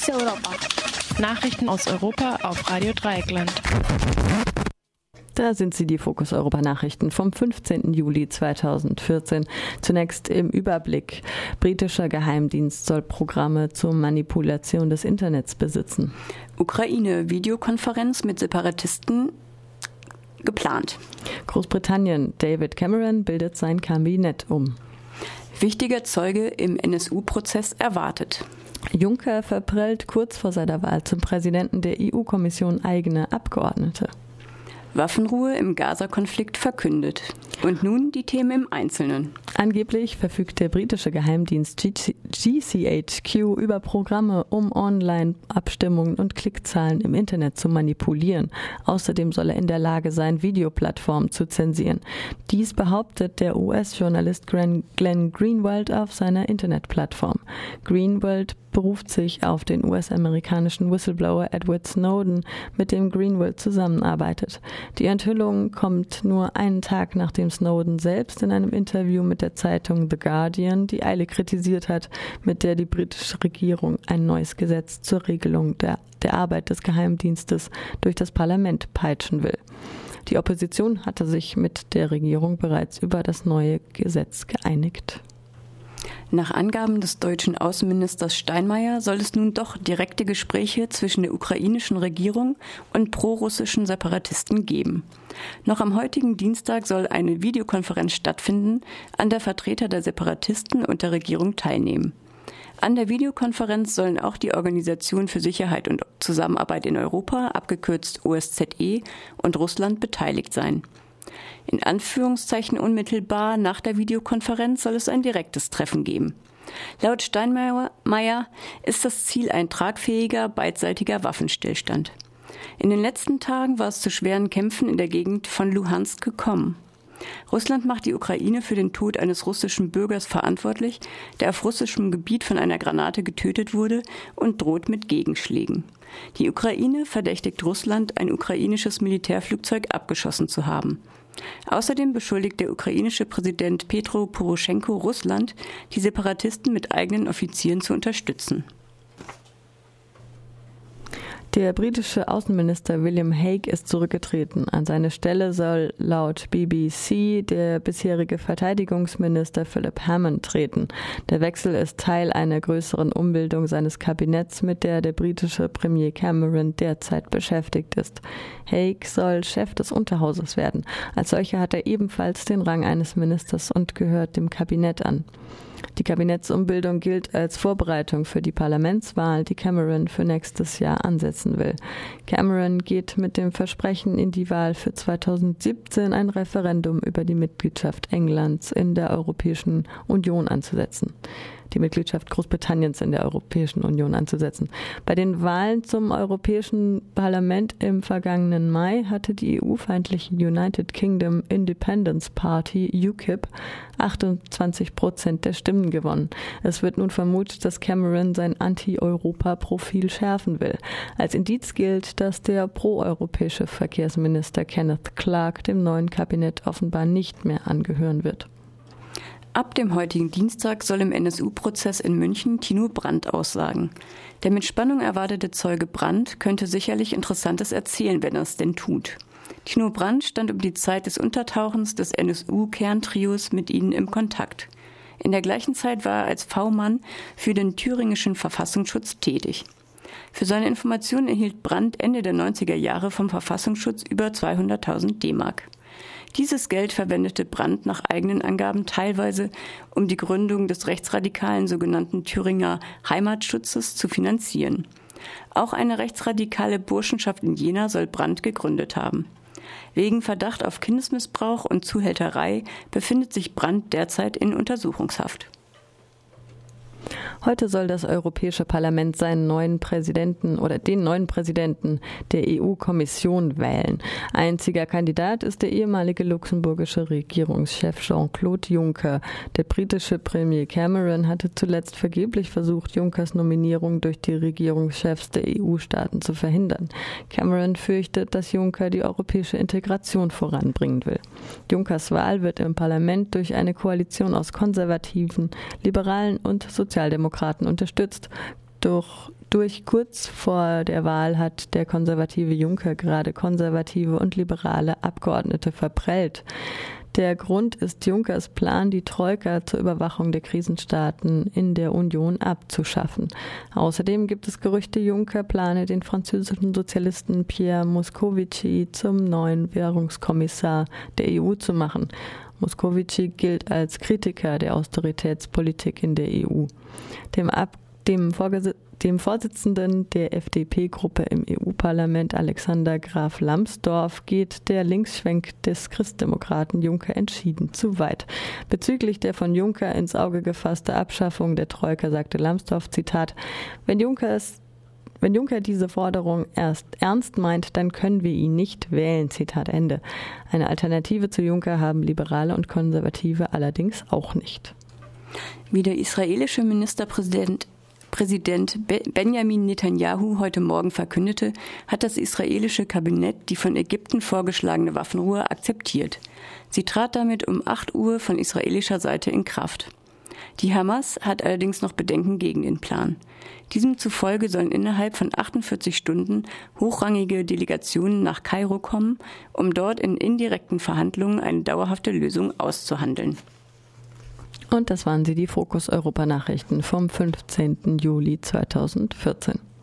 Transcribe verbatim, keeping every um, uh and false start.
Fokus Europa. Nachrichten aus Europa auf Radio Dreieckland. Da sind sie, die Fokus Europa Nachrichten vom fünfzehnten Juli zweitausendvierzehn. Zunächst im Überblick. Britischer Geheimdienst soll Programme zur Manipulation des Internets besitzen. Ukraine, Videokonferenz mit Separatisten geplant. Großbritannien, David Cameron bildet sein Kabinett um. Wichtiger Zeuge im N S U-Prozess erwartet. Juncker verprellt kurz vor seiner Wahl zum Präsidenten der E U-Kommission eigene Abgeordnete. Waffenruhe im Gaza-Konflikt verkündet. Und nun die Themen im Einzelnen. Angeblich verfügt der britische Geheimdienst G C H Q über Programme, um Online-Abstimmungen und Klickzahlen im Internet zu manipulieren. Außerdem soll er in der Lage sein, Videoplattformen zu zensieren. Dies behauptet der U S-Journalist Glenn Greenwald auf seiner Internetplattform. Greenwald beruft sich auf den U S-amerikanischen Whistleblower Edward Snowden, mit dem Greenwald zusammenarbeitet. Die Enthüllung kommt nur einen Tag, nachdem Snowden selbst in einem Interview mit der Zeitung The Guardian die Eile kritisiert hat, mit der die britische Regierung ein neues Gesetz zur Regelung der, der Arbeit des Geheimdienstes durch das Parlament peitschen will. Die Opposition hatte sich mit der Regierung bereits über das neue Gesetz geeinigt. Nach Angaben des deutschen Außenministers Steinmeier soll es nun doch direkte Gespräche zwischen der ukrainischen Regierung und prorussischen Separatisten geben. Noch am heutigen Dienstag soll eine Videokonferenz stattfinden, an der Vertreter der Separatisten und der Regierung teilnehmen. An der Videokonferenz sollen auch die Organisation für Sicherheit und Zusammenarbeit in Europa, abgekürzt O S Z E, und Russland beteiligt sein. In Anführungszeichen unmittelbar nach der Videokonferenz soll es ein direktes Treffen geben. Laut Steinmeier ist das Ziel ein tragfähiger, beidseitiger Waffenstillstand. In den letzten Tagen war es zu schweren Kämpfen in der Gegend von Luhansk gekommen. Russland macht die Ukraine für den Tod eines russischen Bürgers verantwortlich, der auf russischem Gebiet von einer Granate getötet wurde, und droht mit Gegenschlägen. Die Ukraine verdächtigt Russland, ein ukrainisches Militärflugzeug abgeschossen zu haben. Außerdem beschuldigt der ukrainische Präsident Petro Poroschenko Russland, die Separatisten mit eigenen Offizieren zu unterstützen. Der britische Außenminister William Hague ist zurückgetreten. An seine Stelle soll laut B B C der bisherige Verteidigungsminister Philip Hammond treten. Der Wechsel ist Teil einer größeren Umbildung seines Kabinetts, mit der der britische Premier Cameron derzeit beschäftigt ist. Hague soll Chef des Unterhauses werden. Als solcher hat er ebenfalls den Rang eines Ministers und gehört dem Kabinett an. Die Kabinettsumbildung gilt als Vorbereitung für die Parlamentswahl, die Cameron für nächstes Jahr ansetzen will. Cameron geht mit dem Versprechen in die Wahl für zweitausendsiebzehn, ein Referendum über die Mitgliedschaft Englands in der Europäischen Union anzusetzen. Die Mitgliedschaft Großbritanniens in der Europäischen Union anzusetzen. Bei den Wahlen zum Europäischen Parlament im vergangenen Mai hatte die E U-feindliche United Kingdom Independence Party, U KIP, achtundzwanzig Prozent der Stimmen gewonnen. Es wird nun vermutet, dass Cameron sein Anti-Europa-Profil schärfen will. Als Indiz gilt, dass der proeuropäische Verkehrsminister Kenneth Clarke dem neuen Kabinett offenbar nicht mehr angehören wird. Ab dem heutigen Dienstag soll im N S U-Prozess in München Tino Brandt aussagen. Der mit Spannung erwartete Zeuge Brandt könnte sicherlich Interessantes erzählen, wenn er es denn tut. Tino Brandt stand um die Zeit des Untertauchens des N S U-Kerntrios mit ihnen im Kontakt. In der gleichen Zeit war er als V-Mann für den thüringischen Verfassungsschutz tätig. Für seine Informationen erhielt Brandt Ende der neunziger Jahre vom Verfassungsschutz über zweihunderttausend D-Mark. Dieses Geld verwendete Brandt nach eigenen Angaben teilweise, um die Gründung des rechtsradikalen sogenannten Thüringer Heimatschutzes zu finanzieren. Auch eine rechtsradikale Burschenschaft in Jena soll Brandt gegründet haben. Wegen Verdacht auf Kindesmissbrauch und Zuhälterei befindet sich Brandt derzeit in Untersuchungshaft. Heute soll das Europäische Parlament seinen neuen Präsidenten oder den neuen Präsidenten der E U-Kommission wählen. Einziger Kandidat ist der ehemalige luxemburgische Regierungschef Jean-Claude Juncker. Der britische Premier Cameron hatte zuletzt vergeblich versucht, Junckers Nominierung durch die Regierungschefs der E U-Staaten zu verhindern. Cameron fürchtet, dass Juncker die europäische Integration voranbringen will. Junckers Wahl wird im Parlament durch eine Koalition aus Konservativen, Liberalen und Sozialdemokraten unterstützt. Durch, durch kurz vor der Wahl hat der konservative Juncker gerade konservative und liberale Abgeordnete verprellt. Der Grund ist Junckers Plan, die Troika zur Überwachung der Krisenstaaten in der Union abzuschaffen. Außerdem gibt es Gerüchte, Juncker plane den französischen Sozialisten Pierre Moscovici zum neuen Währungskommissar der E U zu machen. Moscovici gilt als Kritiker der Austeritätspolitik in der E U. Dem, Ab- dem, Vorges- dem Vorsitzenden der F D P-Gruppe im E U-Parlament, Alexander Graf Lambsdorff, geht der Linksschwenk des Christdemokraten Juncker entschieden zu weit. Bezüglich der von Juncker ins Auge gefasste Abschaffung der Troika sagte Lambsdorff, Zitat, wenn Junckers Wenn Juncker diese Forderung erst ernst meint, dann können wir ihn nicht wählen, Zitat Ende. Eine Alternative zu Juncker haben Liberale und Konservative allerdings auch nicht. Wie der israelische Ministerpräsident Präsident Benjamin Netanyahu heute Morgen verkündete, hat das israelische Kabinett die von Ägypten vorgeschlagene Waffenruhe akzeptiert. Sie trat damit um acht Uhr von israelischer Seite in Kraft. Die Hamas hat allerdings noch Bedenken gegen den Plan. Diesem zufolge sollen innerhalb von achtundvierzig Stunden hochrangige Delegationen nach Kairo kommen, um dort in indirekten Verhandlungen eine dauerhafte Lösung auszuhandeln. Und das waren sie, die Fokus Europa Nachrichten vom fünfzehnten Juli zweitausendvierzehn.